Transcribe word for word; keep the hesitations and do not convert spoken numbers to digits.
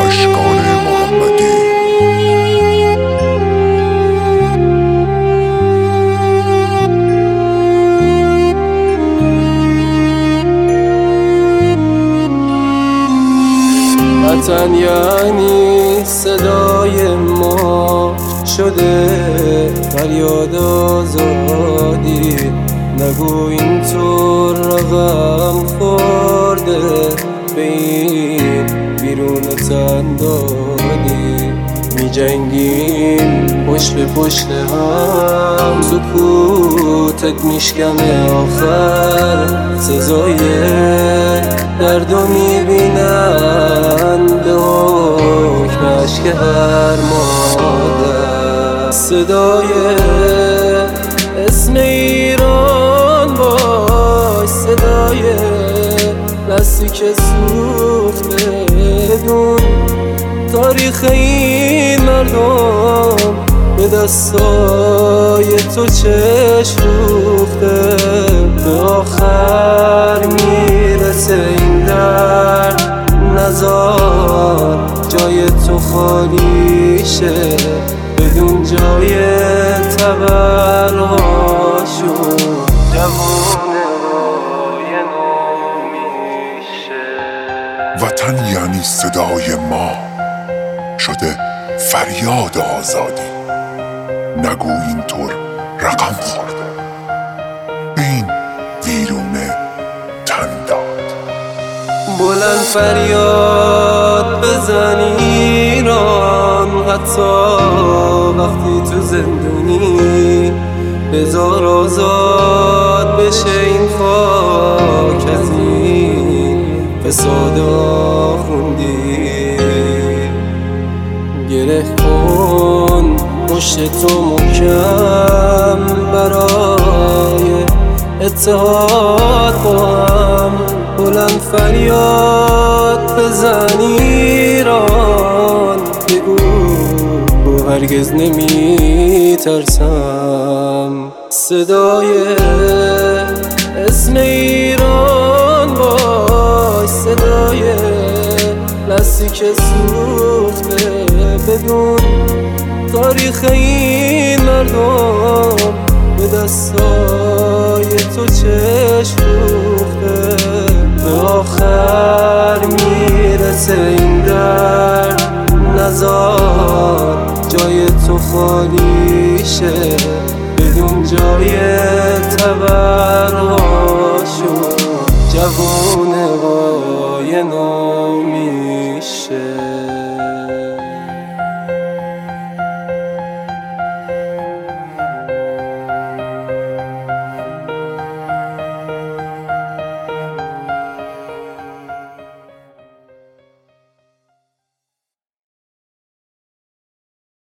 اشکان محمدی. وطن یعنی صدای ما شده فریاد آزادی. نگو اینطور رقم خورده به این بیرون تن دادی. می جنگیم پشت به پشت هم، سکوتت میشکنه آخر سزای دردو میبینن به حکم عشق هر مادر. صدای اسم ایران باش، صدای دستی که سوخته بدون تاریخ این مردم به دستای تو چشم روخته. به آخر میرسه این درد، نزار جای تو خالی شه بدون جای تبرهاشون. جوونه های نو میشه. وطن یعنی صدای ما شده فریاد آزادی. نگو اینطور رقم خورده به این ویرونه تن داد. بلند فریاد بزن ایران، حتی وقتی تو زندونی. بذار آزاد بشه این خاک از این فساد آخوندی. گره کن پشت تو محکم برای اتحاد با هم. بلند فریاد بزن ایران، بگو هرگز نمی ترسم. صدای اسم ایران باش، صدای دستی که سوخته بدون تاریخ این مردم به دستای تو چشم روخته. به آخر میرسه این درد، نزار جای تو خالی شه بدون جای تبرهاشون. جوونه